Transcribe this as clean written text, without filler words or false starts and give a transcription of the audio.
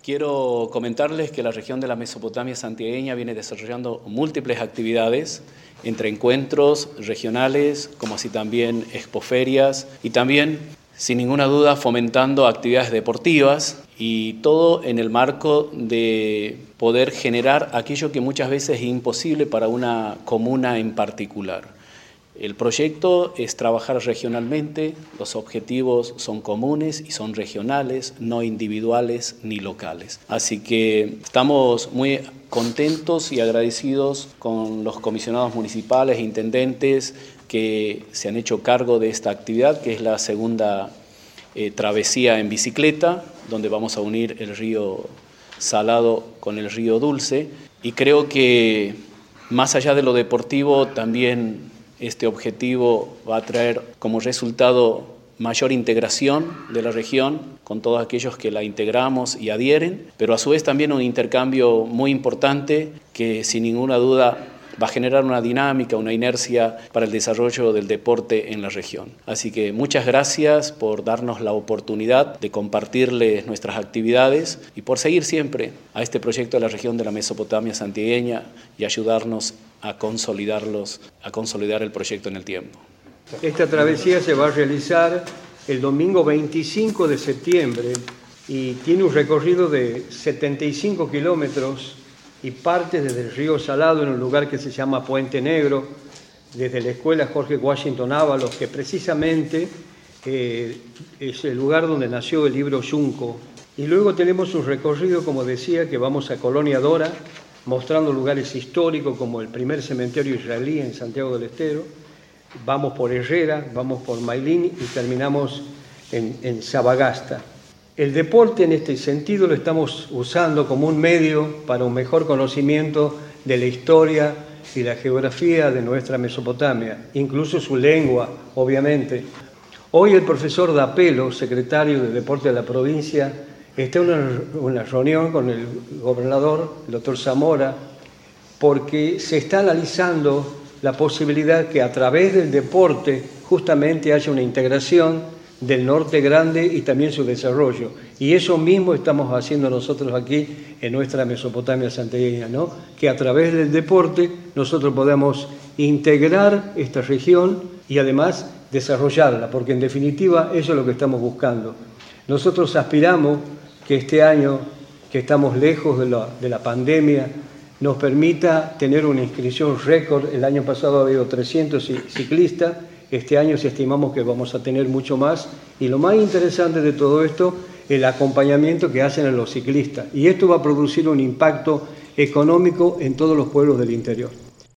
Quiero comentarles que la región de la Mesopotamia santiagueña viene desarrollando múltiples actividades entre encuentros regionales, como así también expoferias y también, sin ninguna duda, fomentando actividades deportivas y todo en el marco de poder generar aquello que muchas veces es imposible para una comuna en particular. El proyecto es trabajar regionalmente, los objetivos son comunes y son regionales, no individuales ni locales. Así que estamos muy contentos y agradecidos con los comisionados municipales e intendentes que se han hecho cargo de esta actividad, que es la segunda travesía en bicicleta, donde vamos a unir el río Salado con el río Dulce. Y creo que más allá de lo deportivo, también este objetivo va a traer como resultado mayor integración de la región con todos aquellos que la integramos y adhieren, pero a su vez también un intercambio muy importante que sin ninguna duda va a generar una dinámica, una inercia para el desarrollo del deporte en la región. Así que muchas gracias por darnos la oportunidad de compartirles nuestras actividades y por seguir siempre a este proyecto de la región de la Mesopotamia santiagueña y ayudarnos a consolidar el proyecto en el tiempo. Esta travesía se va a realizar el domingo 25 de septiembre y tiene un recorrido de 75 kilómetros y parte desde el río Salado en un lugar que se llama Puente Negro, desde la escuela Jorge Washington Ábalos, que precisamente es el lugar donde nació el libro Yunco. Y luego tenemos un recorrido, como decía, que vamos a Colonia Dora, mostrando lugares históricos como el primer cementerio israelí en Santiago del Estero. Vamos por Herrera, vamos por Mailín y terminamos en Sabagasta. El deporte en este sentido lo estamos usando como un medio para un mejor conocimiento de la historia y la geografía de nuestra Mesopotamia, incluso su lengua, obviamente. Hoy el profesor Dapelo, secretario de Deporte de la provincia, está en una reunión con el gobernador, el doctor Zamora, porque se está analizando la posibilidad que a través del deporte justamente haya una integración del norte grande y también su desarrollo. Y eso mismo estamos haciendo nosotros aquí en nuestra Mesopotamia santiagueña, ¿no? Que a través del deporte nosotros podamos integrar esta región y además desarrollarla, porque en definitiva eso es lo que estamos buscando. Nosotros aspiramos que este año, que estamos lejos de la pandemia, nos permita tener una inscripción récord. El año pasado ha habido 300 ciclistas, este año estimamos que vamos a tener mucho más. Y lo más interesante de todo esto, el acompañamiento que hacen a los ciclistas. Y esto va a producir un impacto económico en todos los pueblos del interior.